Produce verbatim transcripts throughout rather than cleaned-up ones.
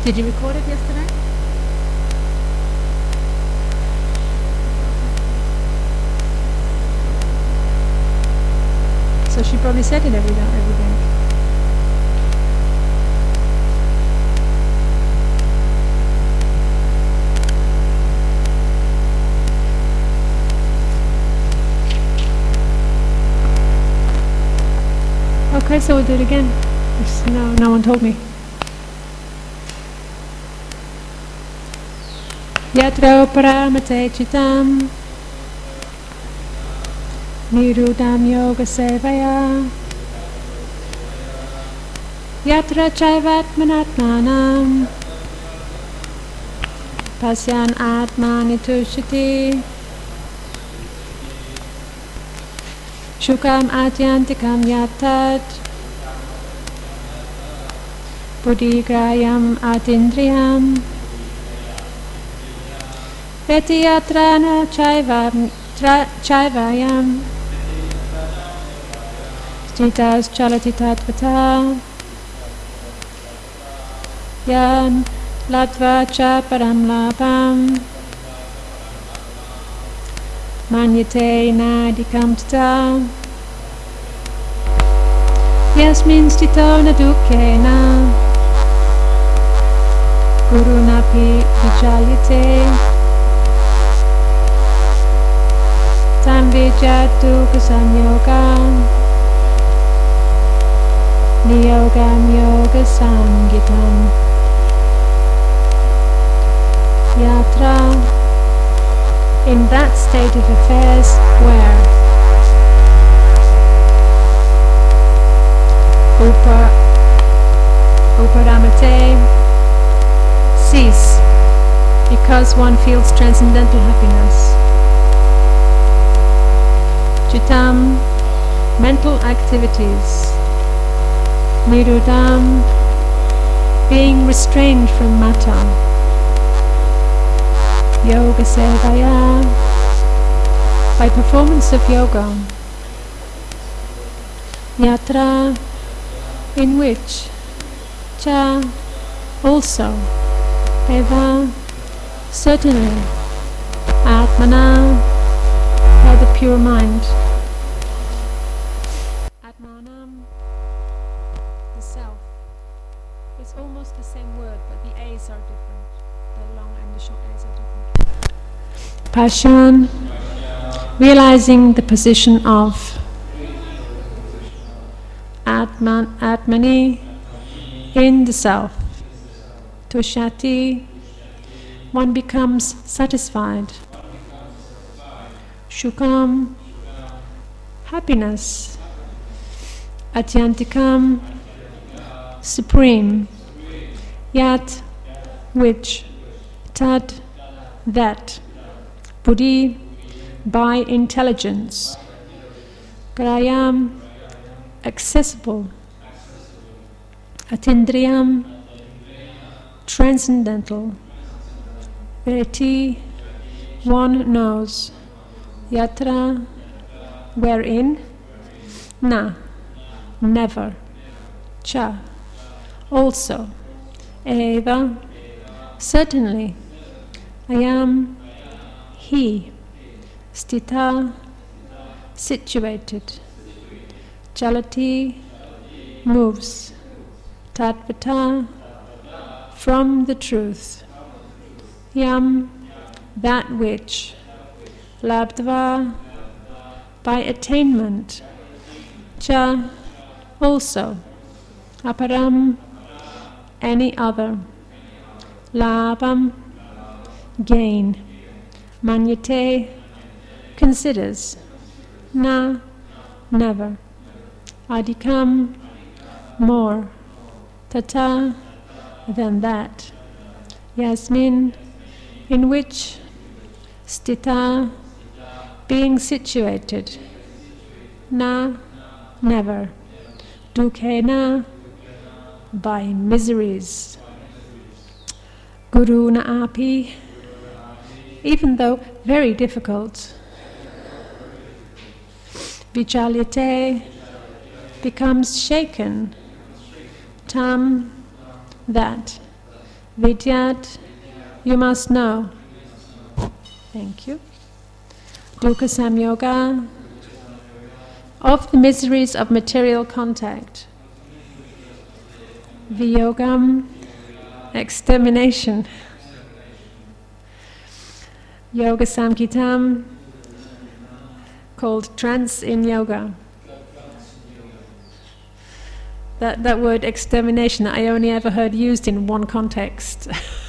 Did you record it yesterday? So she probably said it every day. Every day. Okay, so we'll do it again. No, no one told me. Yatra paramate chitam nirudam yoga sevaya yatra chaivatmanatmanam pasyan atmani tushati shukam atyantikam yatat buddhigrayam atindriyam Veti yatrana chaivayam Stitas chalati tatvata Yan latva cha param labam Manyate nadikam tata Yasmin stito na dukena Gurunapi vichayate Tam vijatu kasanyogam Niyogam yoga sangitam Yatra in that state of affairs where Upa Uparamate cease because one feels transcendental happiness. Chitam, mental activities. Nirudam, being restrained from matter. Yoga sevaya, by performance of yoga. Yatra, in which. Cha, also. Eva, certainly. Atmana, by the pure mind. Atmanam, the self. It's almost the same word, but the A's are different. The long and the short A's are different. Pashan, realizing the position of Atman, Atmani, in the self. Tushati, one becomes satisfied. Shukam, happiness. Atyantikam, supreme. Yat, which. Tad, that. Buddhi, by intelligence. Grayam, accessible. Atindriyam, transcendental. Veti, one knows. Yatra, wherein. Na, never. Cha, also. Eva, certainly. Ayam, he. Stita, situated. Chalati, moves. Tatvata, from the truth. Yam, that which. Labdva, by attainment. Cha, also. Aparam, any other. Labam, gain. Manyate, considers. Na, never. Adikam, more. Tata, than that. Yasmin, in which. Stita, being situated. Na, never. Dukena, by miseries. Guru na api, even though very difficult. Vichalyate, becomes shaken. Tam, that. Vidyat, you must know. Thank you. Dukkha samyoga, of the miseries of material contact. Viyogam, extermination. Yoga Samhitam, called trance in yoga. That that word extermination I only ever heard used in one context.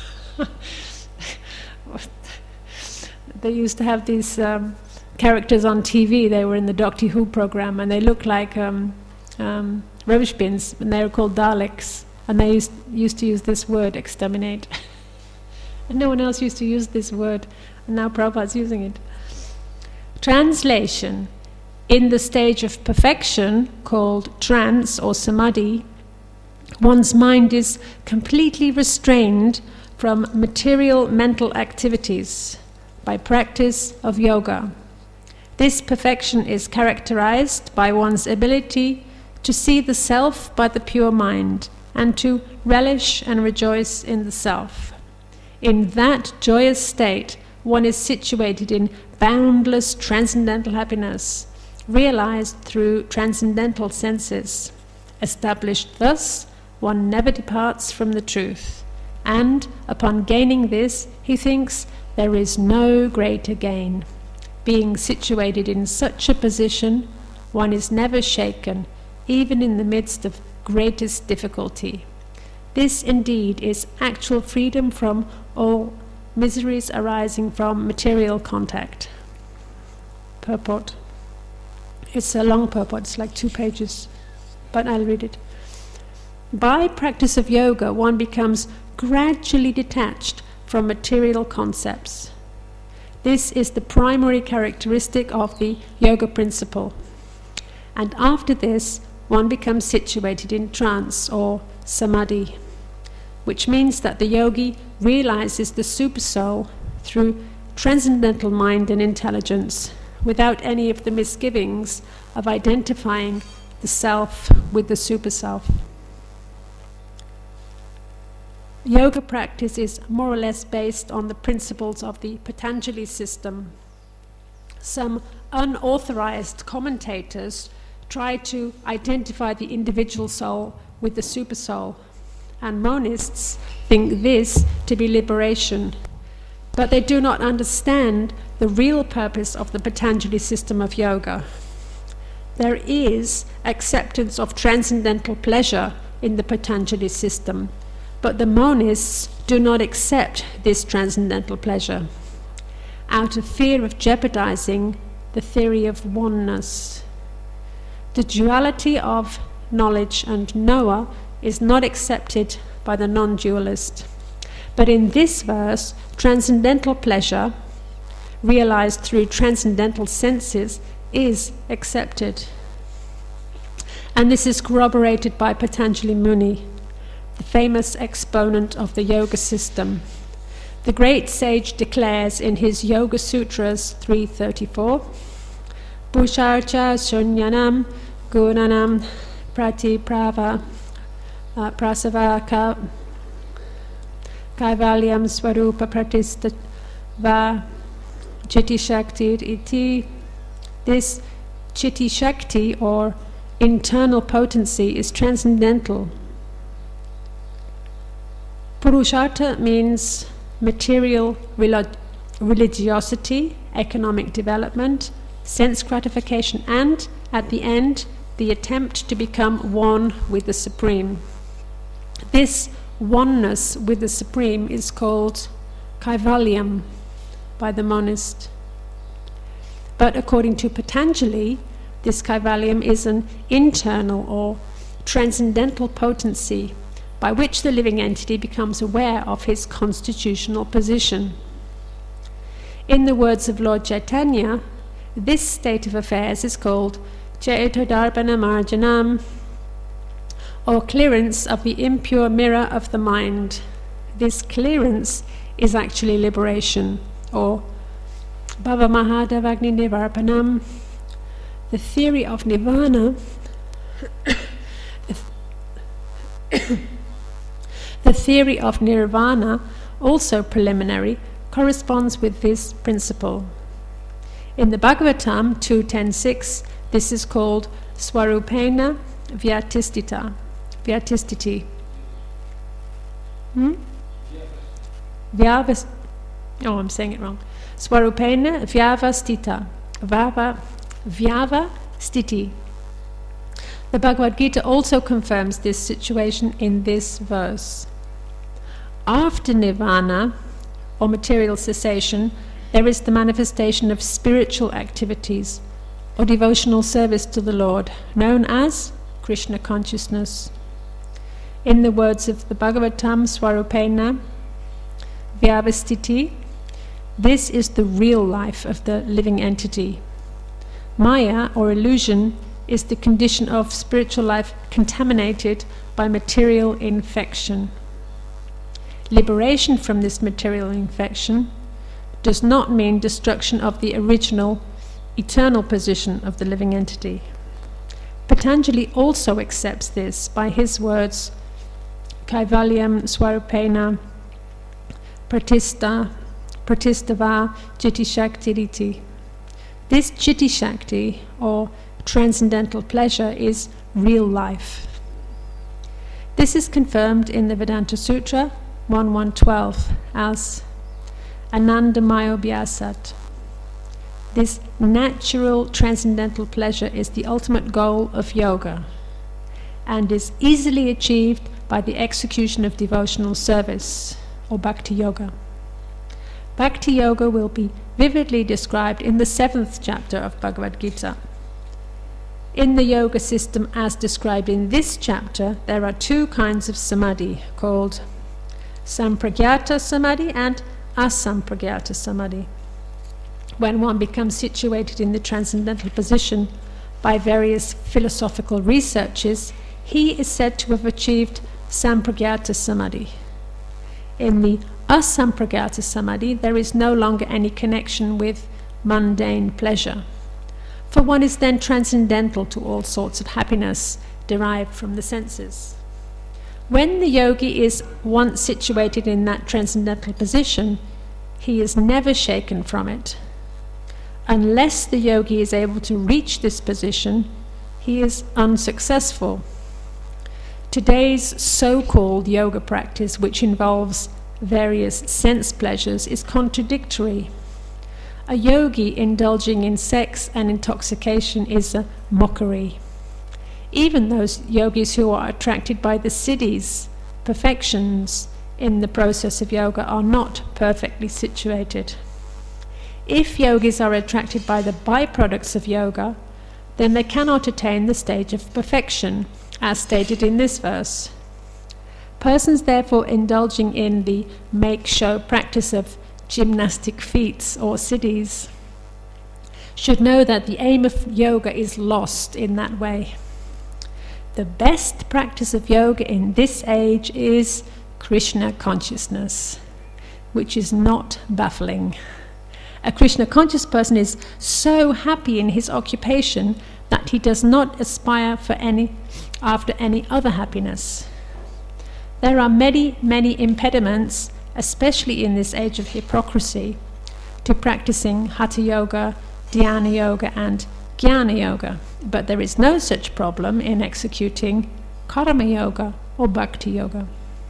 They used to have these um, characters on T V. They were in the Doctor Who program, and they looked like um, um, rubbish bins, and they were called Daleks. And they used used to use this word, exterminate. And no one else used to use this word, and now Prabhupada's using it. Translation: in the stage of perfection, called trance or samadhi, one's mind is completely restrained from material mental activities by practice of yoga. This perfection is characterized by one's ability to see the self by the pure mind and to relish and rejoice in the self. In that joyous state, one is situated in boundless transcendental happiness, realized through transcendental senses. Established thus, one never departs from the truth, and upon gaining this, he thinks there is no greater gain. Being situated in such a position, one is never shaken, even in the midst of greatest difficulty. This indeed is actual freedom from all miseries arising from material contact. Purport. It's a long purport, it's like two pages, but I'll read it. By practice of yoga, one becomes gradually detached from material concepts. This is the primary characteristic of the yoga principle. And after this, one becomes situated in trance or samadhi, which means that the yogi realizes the supersoul through transcendental mind and intelligence, without any of the misgivings of identifying the self with the superself. Yoga practice is more or less based on the principles of the Patanjali system. Some unauthorized commentators try to identify the individual soul with the supersoul, and monists think this to be liberation, but they do not understand the real purpose of the Patanjali system of yoga. There is acceptance of transcendental pleasure in the Patanjali system, but the monists do not accept this transcendental pleasure out of fear of jeopardizing the theory of oneness. The duality of knowledge and knower is not accepted by the non-dualist. But in this verse, transcendental pleasure, realized through transcendental senses, is accepted. And this is corroborated by Patanjali Muni, the famous exponent of the yoga system. The great sage declares in his Yoga Sutras three thirty-four, Pusharcha Shunyanam Gunanam Pratiprava uh, Prasavaka Kaivalyam Swarupa Pratistava Chitti Shakti iti. This Chitti Shakti, or internal potency, is transcendental. Purushartha means material relig- religiosity, economic development, sense gratification, and, at the end, the attempt to become one with the Supreme. This oneness with the Supreme is called Kaivalyam by the monist. But according to Patanjali, this Kaivalyam is an internal or transcendental potency by which the living entity becomes aware of his constitutional position. In the words of Lord Chaitanya, this state of affairs is called Chaitodarbana Marjanam, or clearance of the impure mirror of the mind. This clearance is actually liberation, or Bhava Mahadavagni Nivarpanam. The theory of Nirvana the The theory of nirvana, also preliminary, corresponds with this principle. In the Bhagavatam two ten six, this is called Swarupena Vyatistita. Vyatistiti. Hmm? Vyavas. Oh, I'm saying it wrong. Swarupena Vyavastita. Vava Vyavastiti. The Bhagavad Gita also confirms this situation in this verse. After nirvana, or material cessation, there is the manifestation of spiritual activities or devotional service to the Lord, known as Krishna consciousness. In the words of the Bhagavatam, Swarupena Vyavastiti, this is the real life of the living entity. Maya, or illusion, is the condition of spiritual life contaminated by material infection. Liberation from this material infection does not mean destruction of the original, eternal position of the living entity. Patanjali also accepts this by his words, Kaivalyam Swarupena Pratista Pratistava Chitti Shakti Riti. This Chitti Shakti, or transcendental pleasure, is real life. This is confirmed in the Vedanta Sutra one one twelve as Anandamayo Bhyasat. This natural transcendental pleasure is the ultimate goal of yoga and is easily achieved by the execution of devotional service, or Bhakti Yoga. Bhakti Yoga will be vividly described in the seventh chapter of Bhagavad Gita. In the yoga system as described in this chapter, there are two kinds of samadhi called Sampragyata Samadhi and Asampragyata Samadhi. When one becomes situated in the transcendental position by various philosophical researches, he is said to have achieved Sampragyata Samadhi. In the Asampragyata Samadhi, there is no longer any connection with mundane pleasure, for one is then transcendental to all sorts of happiness derived from the senses. When the yogi is once situated in that transcendental position, he is never shaken from it. Unless the yogi is able to reach this position, he is unsuccessful. Today's so-called yoga practice, which involves various sense pleasures, is contradictory. A yogi indulging in sex and intoxication is a mockery. Even those yogis who are attracted by the siddhis, perfections in the process of yoga, are not perfectly situated. If yogis are attracted by the byproducts of yoga, then they cannot attain the stage of perfection, as stated in this verse. Persons therefore indulging in the make-show practice of gymnastic feats or siddhis should know that the aim of yoga is lost in that way. The best practice of yoga in this age is Krishna consciousness, which is not baffling. A Krishna conscious person is so happy in his occupation that he does not aspire for any after any other happiness. There are many, many impediments, especially in this age of hypocrisy, to practicing Hatha Yoga, Dhyana Yoga and Jnana Yoga, but there is no such problem in executing Karma Yoga or Bhakti Yoga.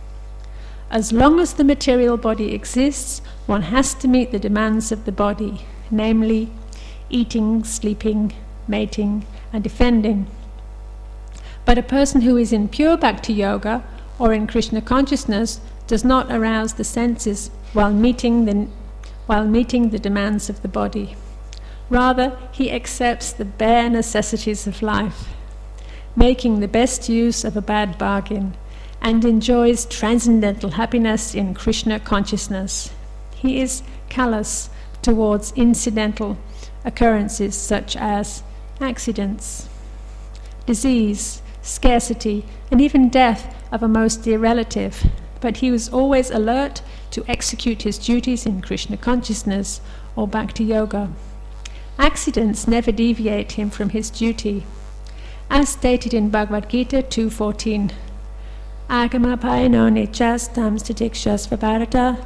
As long as the material body exists, one has to meet the demands of the body, namely eating, sleeping, mating and defending. But a person who is in pure Bhakti Yoga or in Krishna consciousness does not arouse the senses while meeting the, while meeting the demands of the body. Rather, he accepts the bare necessities of life, making the best use of a bad bargain, and enjoys transcendental happiness in Krishna consciousness. He is callous towards incidental occurrences such as accidents, disease, scarcity, and even death of a most dear relative, but he was always alert to execute his duties in Krishna consciousness or Bhakti Yoga. Accidents never deviate him from his duty. As stated in Bhagavad Gita two fourteen, Agamapaino nichas tam stitikshas vibharata.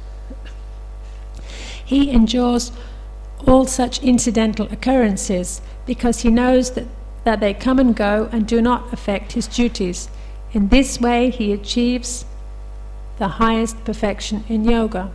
He endures all such incidental occurrences because he knows that, that they come and go and do not affect his duties. In this way he achieves the highest perfection in yoga.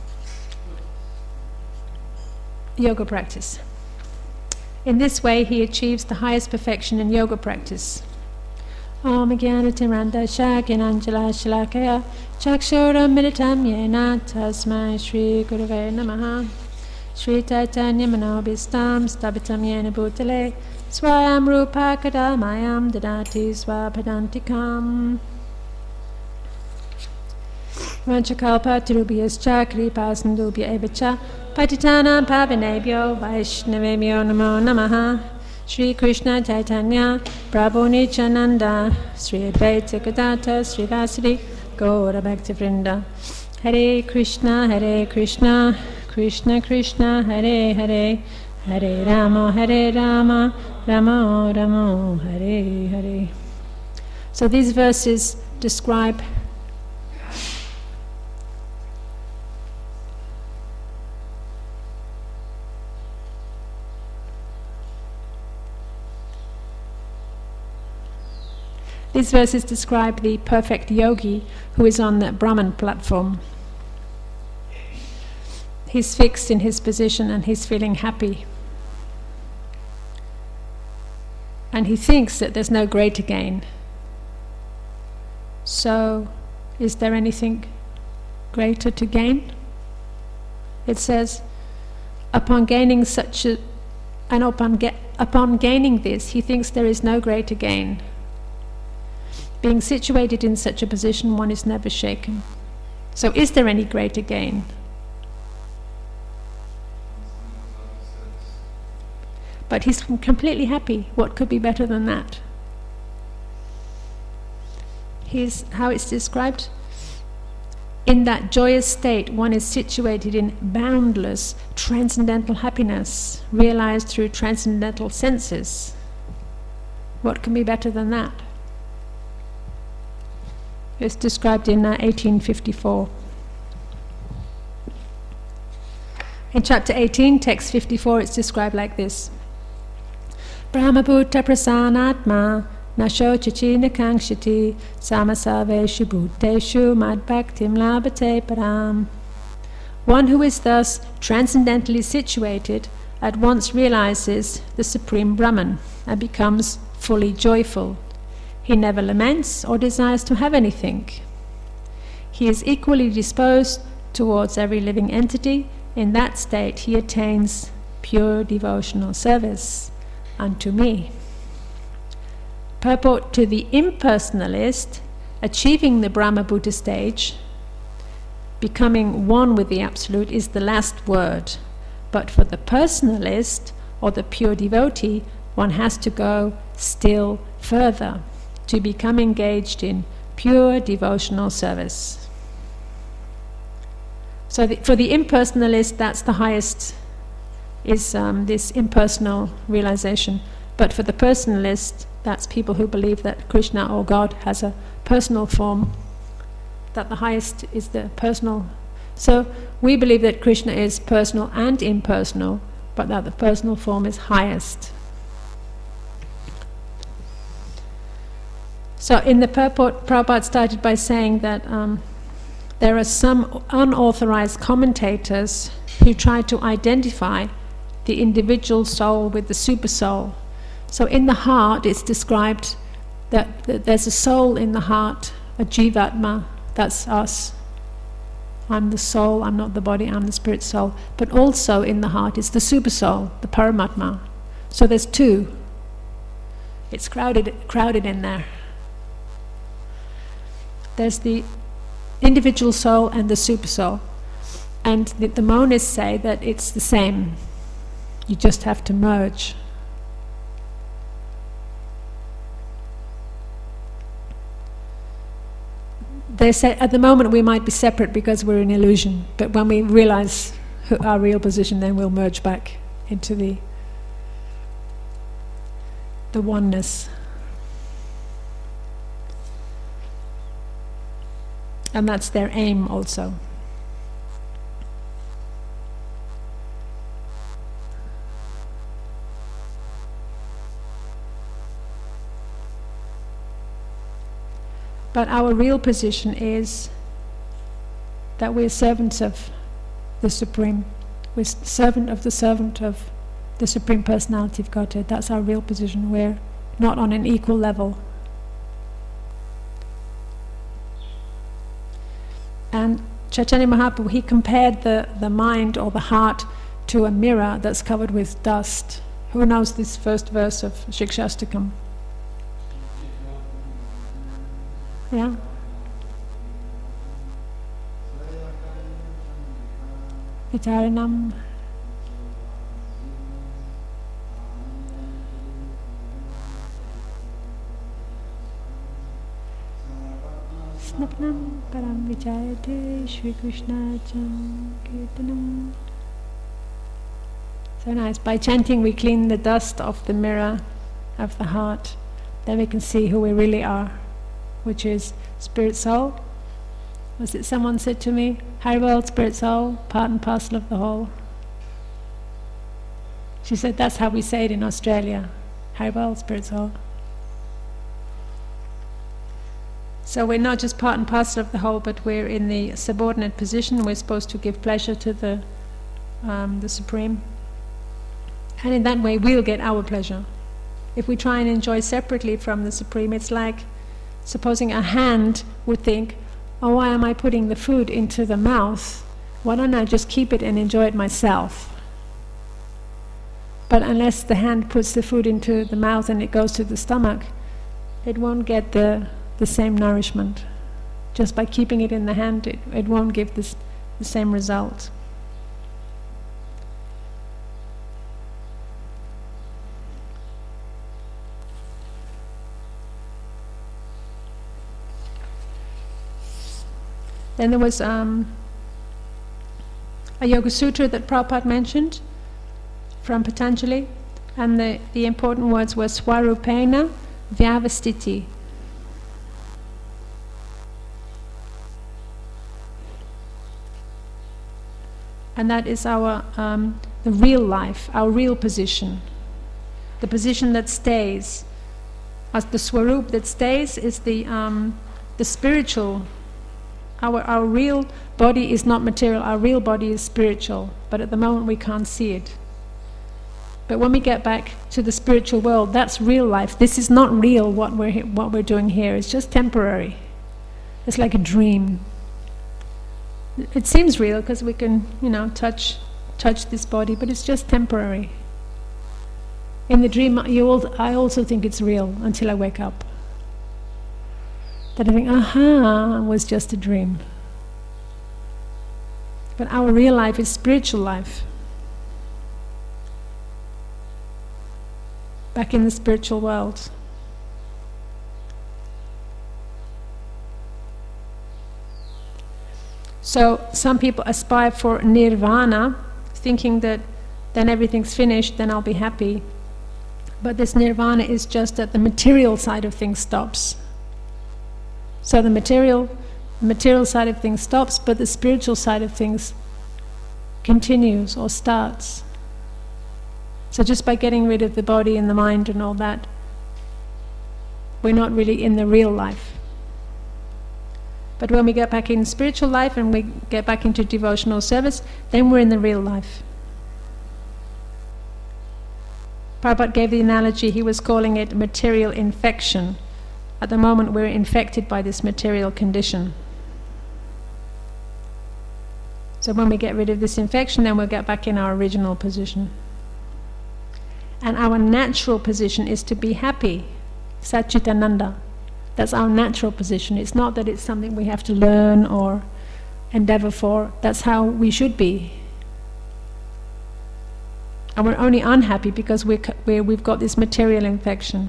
Yoga practice. In this way he achieves the highest perfection in yoga practice. Om Jnana Tirandasha Gyananjala Shalakaya Chakshura Militam Yena Tasmai Shri Gurave Namaha Shri Chaitanya Manobhistam Stabitam Yena Bhutale Swayam Rupa Kadamayam Dadati Swapadantikam Vanchakalpa Tirubhyascha Kripasandubhya Evacha Patitanam Pavanebhyo Vaishnavebhyo Namo Namaha Shri Krishna Chaitanya Prabhu Nityananda Sri Advaita Gadadhara Sri Vasudeva Gaura Bhakta Vrinda Hare Krishna Hare Krishna Krishna Krishna Hare Hare Hare Rama Hare Rama Rama Rama Hare Hare. So these verses describe These verses describe the perfect yogi who is on the Brahman platform. He's fixed in his position and he's feeling happy. And he thinks that there's no greater gain. So, is there anything greater to gain? It says, upon gaining such a, and upon, ga- upon gaining this, he thinks there is no greater gain. Being situated in such a position, one is never shaken. So is there any greater gain? But he's completely happy. What could be better than that? Here's how it's described. In that joyous state, one is situated in boundless, transcendental happiness, realized through transcendental senses. What can be better than that? It's described in uh, eighteen fifty-four. In chapter eighteen, text fifty-four, it's described like this. Brahmabhuta prasanatma nashochachi nakangshati samasaveshu bhuteshu madbhaktim labhate param. One who is thus transcendentally situated at once realizes the Supreme Brahman and becomes fully joyful. He never laments or desires to have anything. He is equally disposed towards every living entity. In that state he attains pure devotional service unto me. Purport to the impersonalist, achieving the Brahmabhuta stage, becoming one with the Absolute, is the last word. But for the personalist or the pure devotee, one has to go still further to become engaged in pure devotional service. So the, for the impersonalist, that's the highest, is um, this impersonal realization. But for the personalist, that's people who believe that Krishna or God has a personal form, that the highest is the personal. So we believe that Krishna is personal and impersonal, but that the personal form is highest. So in the purport, Prabhupada started by saying that um, there are some unauthorized commentators who try to identify the individual soul with the super soul. So in the heart it's described that, that there's a soul in the heart, a jivatma, that's us. I'm the soul, I'm not the body, I'm the spirit soul. But also in the heart is the super soul, the paramatma. So there's two. It's crowded, crowded in there. There's the individual soul and the super soul. And the, the monists say that it's the same. You just have to merge. They say at the moment we might be separate because we're in illusion, but when we realize who our real position, then we'll merge back into the the oneness. And that's their aim also. But our real position is that we're servants of the Supreme. We're servant of the servant of the Supreme Personality of Godhead. That's our real position. We're not on an equal level. And Chaitanya Mahaprabhu, he compared the, the mind or the heart to a mirror that's covered with dust. Who knows this first verse of Shikshastakam? Yeah? Vitaranam. Snapnam param vichayate Shri Krishna Chan Kirtanam. So nice. By chanting we clean the dust off the mirror of the heart. Then we can see who we really are, which is Spirit Soul. Was it someone said to me, Haribol, Spirit Soul, part and parcel of the whole? She said that's how we say it in Australia. Haribol, Spirit Soul. So we're not just part and parcel of the whole, but we're in the subordinate position. We're supposed to give pleasure to the um, the Supreme. And in that way we'll get our pleasure. If we try and enjoy separately from the Supreme, it's like supposing a hand would think, oh, why am I putting the food into the mouth? Why don't I just keep it and enjoy it myself? But unless the hand puts the food into the mouth and it goes to the stomach, it won't get the the same nourishment. Just by keeping it in the hand, it, it won't give this, the same result. Then there was um, a Yoga Sutra that Prabhupada mentioned from Patanjali, and the, the important words were Swarupena Vyavastiti. And that is our um, the real life, our real position, the position that stays. As the swarup that stays is the um, the spiritual. Our our real body is not material. Our real body is spiritual, but at the moment we can't see it. But when we get back to the spiritual world, that's real life. This is not real. What we're what we're doing here is just temporary. It's like a dream. It seems real because we can, you know, touch touch this body, but it's just temporary. In the dream, you all, I also think it's real until I wake up. Then I think, aha, it was just a dream. But our real life is spiritual life. Back in the spiritual world. So some people aspire for nirvana, thinking that then everything's finished, then I'll be happy. But this nirvana is just that the material side of things stops. So the material, the material side of things stops, but the spiritual side of things continues or starts. So just by getting rid of the body and the mind and all that, we're not really in the real life. But when we get back in spiritual life and we get back into devotional service, then we're in the real life. Prabhupada gave the analogy, he was calling it material infection. At the moment we're infected by this material condition. So when we get rid of this infection, then we'll get back in our original position. And our natural position is to be happy, Satchitananda. That's our natural position. It's not that it's something we have to learn or endeavor for. That's how we should be. And we're only unhappy because we're, we're, we've got this material infection.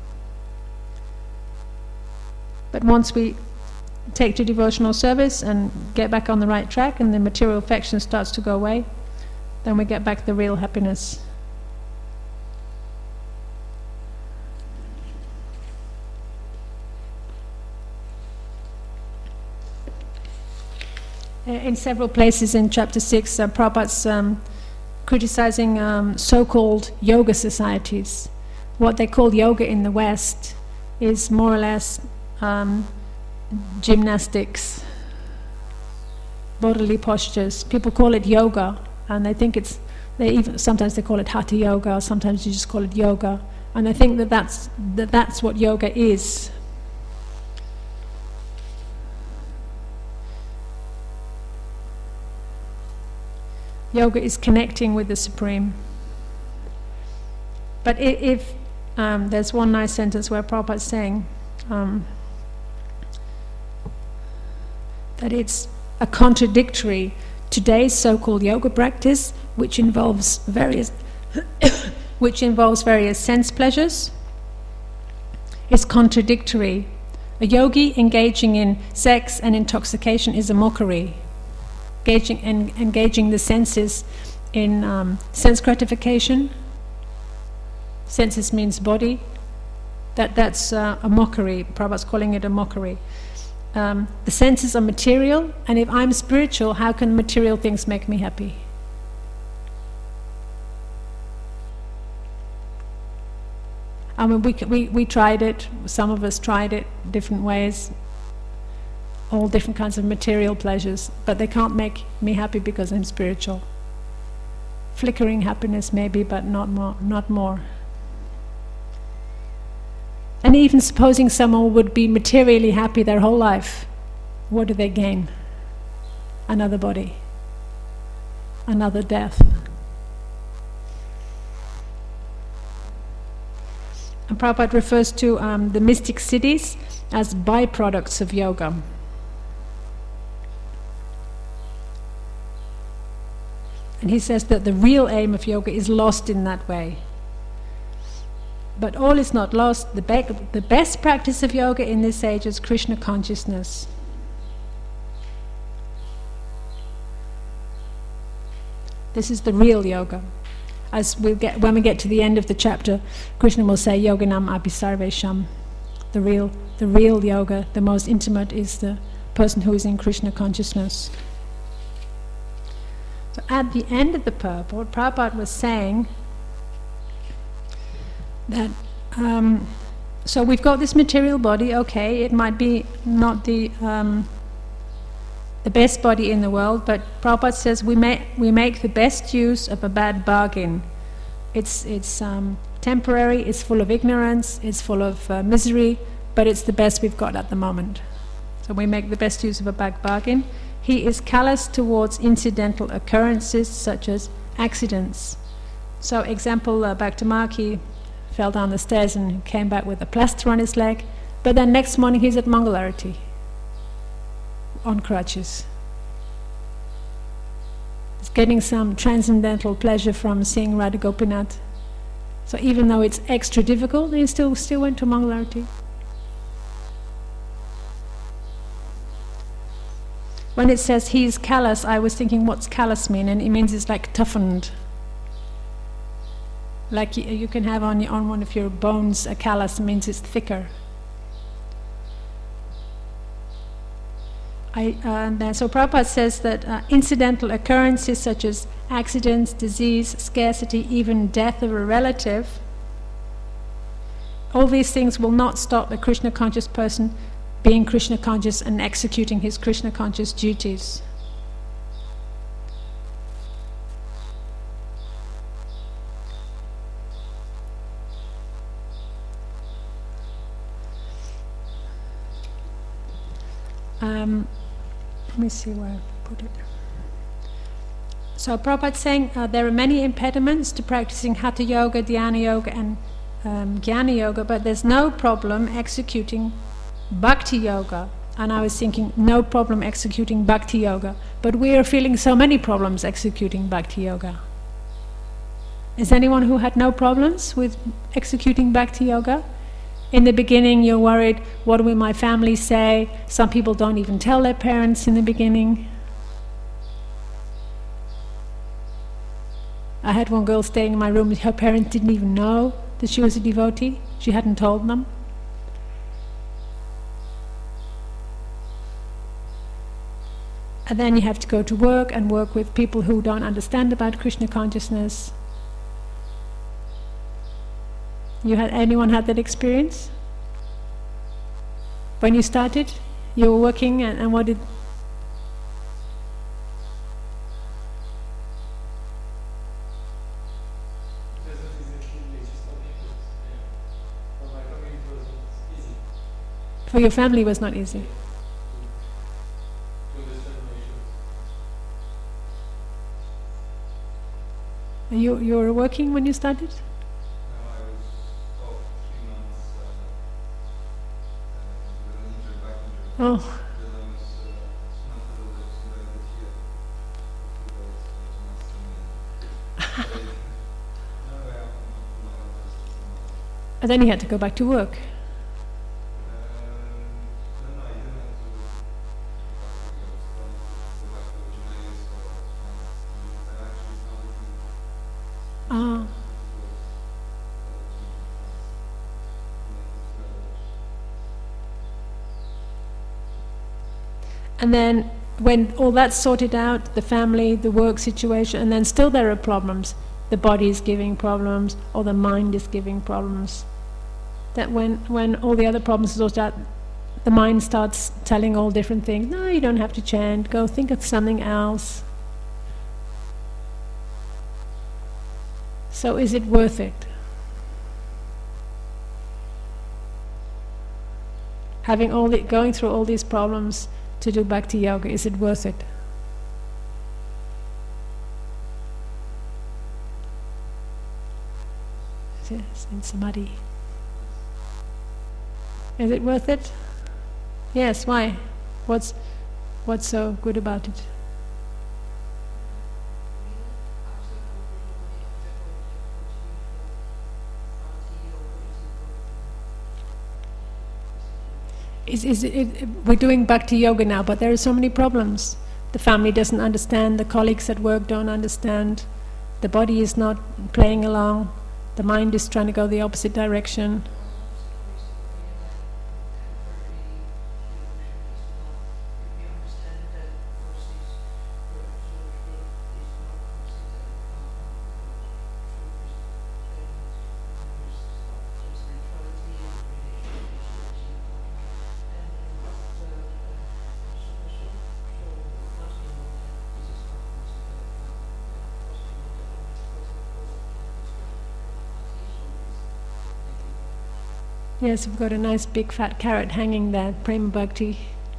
But once we take to devotional service and get back on the right track and the material infection starts to go away, then we get back the real happiness. in several places in chapter six, uh, Prabhupada's um, criticizing um, so-called yoga societies. What they call yoga in the West is more or less um, gymnastics, bodily postures. People call it yoga, and they think it's, they even sometimes they call it hatha yoga, or sometimes you just call it yoga, and I think that that's, that that's what yoga is. Yoga is connecting with the Supreme. But if, um, there's one nice sentence where Prabhupada is saying um, that it's a contradictory, today's so-called yoga practice, which involves various which involves various sense pleasures, is contradictory. A yogi engaging in sex and intoxication is a mockery. Engaging, en engaging the senses in um, sense gratification. Senses means body. That that's uh, a mockery. Prabhupada's calling it a mockery. Um, the senses are material, and if I'm spiritual, how can material things make me happy? I mean, we we we tried it. Some of us tried it different ways. All different kinds of material pleasures, but they can't make me happy because I'm spiritual. Flickering happiness maybe, but not more, not more. And even supposing someone would be materially happy their whole life, what do they gain? Another body, another death. And Prabhupada refers to um, the mystic cities as byproducts of yoga. And he says that the real aim of yoga is lost in that way. But all is not lost. The, be the best practice of yoga in this age is Krishna consciousness. This is the real yoga. As we get, when we get to the end of the chapter, Krishna will say, Yoginam api sarvesham. The real, the real yoga, the most intimate, is the person who is in Krishna consciousness. So at the end of the purport, Prabhupada was saying that, um, so we've got this material body, okay, it might be not the um, the best body in the world, but Prabhupada says we make, we make the best use of a bad bargain. It's, it's um, temporary, it's full of ignorance, it's full of uh, misery, but it's the best we've got at the moment. So we make the best use of a bad bargain. He is callous towards incidental occurrences such as accidents. So example, uh, Bhakta Mark, he fell down the stairs and came back with a plaster on his leg, but then next morning he's at Mangalarati on crutches. He's getting some transcendental pleasure from seeing Radha Gopinath. So even though it's extra difficult, he still, still went to Mangalarati. When it says he's callous, I was thinking, what's callous mean? And it means it's like toughened. Like you, you can have on, on one of your bones a callus, means it's thicker. I, uh, and then, so Prabhupada says that uh, incidental occurrences such as accidents, disease, scarcity, even death of a relative, all these things will not stop a Krishna conscious person being Krishna conscious and executing his Krishna conscious duties. Um, let me see where I put it. So Prabhupada is saying uh, there are many impediments to practicing Hatha Yoga, Dhyana Yoga and um, Jnana Yoga, but there's no problem executing Bhakti Yoga. And I was thinking, no problem executing Bhakti Yoga, but we are feeling so many problems executing Bhakti Yoga. Is anyone who had no problems with executing Bhakti Yoga? In the beginning you're worried, what will my family say? Some people don't even tell their parents in the beginning. I had one girl staying in my room, her parents didn't even know that she was a devotee. She hadn't told them. And then you have to go to work and work with people who don't understand about Krishna consciousness. You had anyone had that experience? When you started, you were working, and, and what did? For your family, it was not easy. And you you were working when you started? Oh. And then you had to go back to work. Ah. And then when all that's sorted out, the family, the work situation, and then still there are problems. The body is giving problems, or the mind is giving problems. That when, when all the other problems are sorted out, the mind starts telling all different things. No, you don't have to chant, go think of something else. So is it worth it? Having all the, going through all these problems to do Bhakti Yoga, is it worth it? Yes, in Samadhi. Is it worth it? Yes, why? What's what's so good about it? Is, is it, it, we're doing Bhakti Yoga now, but there are so many problems. The family doesn't understand, the colleagues at work don't understand, the body is not playing along, the mind is trying to go the opposite direction. Yes, we've got a nice big fat carrot hanging there, Prema Bhakti.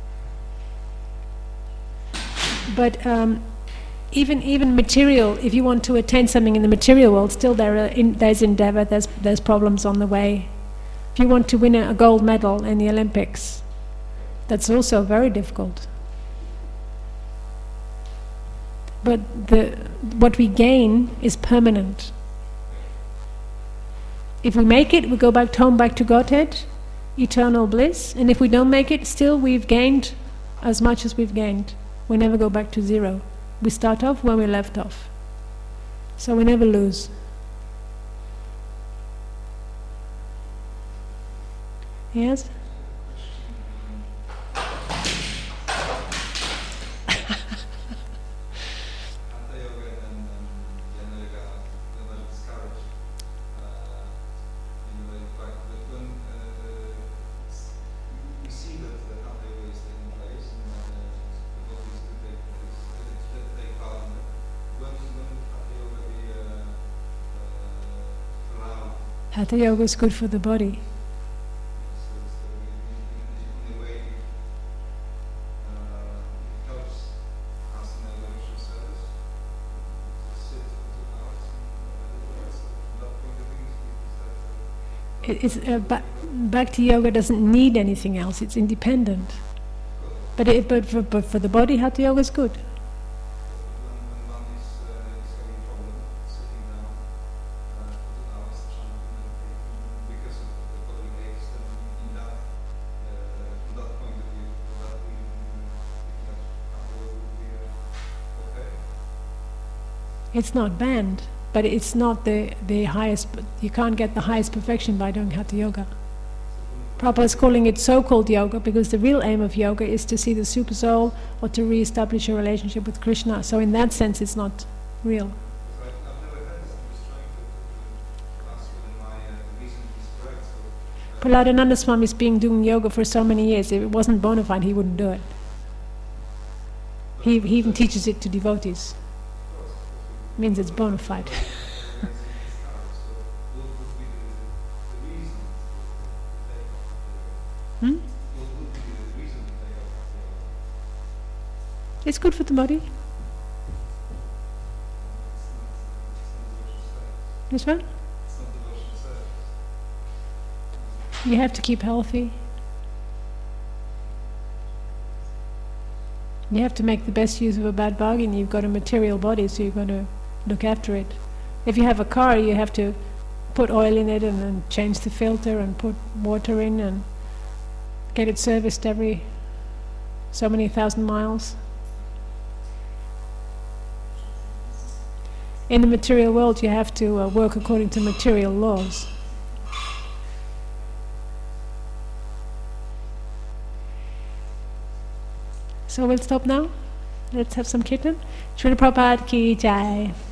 But um, even even material, if you want to attain something in the material world, still there are in, there's endeavor, there's there's problems on the way. If you want to win a, a gold medal in the Olympics, that's also very difficult. But the what we gain is permanent. If we make it, we go back home, back to Godhead, eternal bliss. And if we don't make it, still we've gained as much as we've gained. We never go back to zero. We start off where we left off. So we never lose. Yes? Hatha Yoga is good for the body. It, it's, uh, ba- Bhakti Yoga doesn't need anything else, it's independent. But, it, but, for, but for the body, Hatha Yoga is good. It's not banned, but it's not the, the highest, you can't get the highest perfection by doing Hatha Yoga. Prabhupada is calling it so-called yoga because the real aim of yoga is to see the super soul or to re-establish a relationship with Krishna. So in that sense it's not real. Prahladananda Swami has been doing yoga for so many years. If it wasn't bona fide, he wouldn't do it. He, he even teaches it to devotees. Means it's bona fide. hmm? It's good for the body. This one? You have to keep healthy. You have to make the best use of a bad bargain. You've got a material body, so you've got to look after it. If you have a car, you have to put oil in it and then change the filter and put water in and get it serviced every so many thousand miles. In the material world, you have to uh, work according to material laws. So we'll stop now. Let's have some kirtan. Srila Prabhupada ki jai.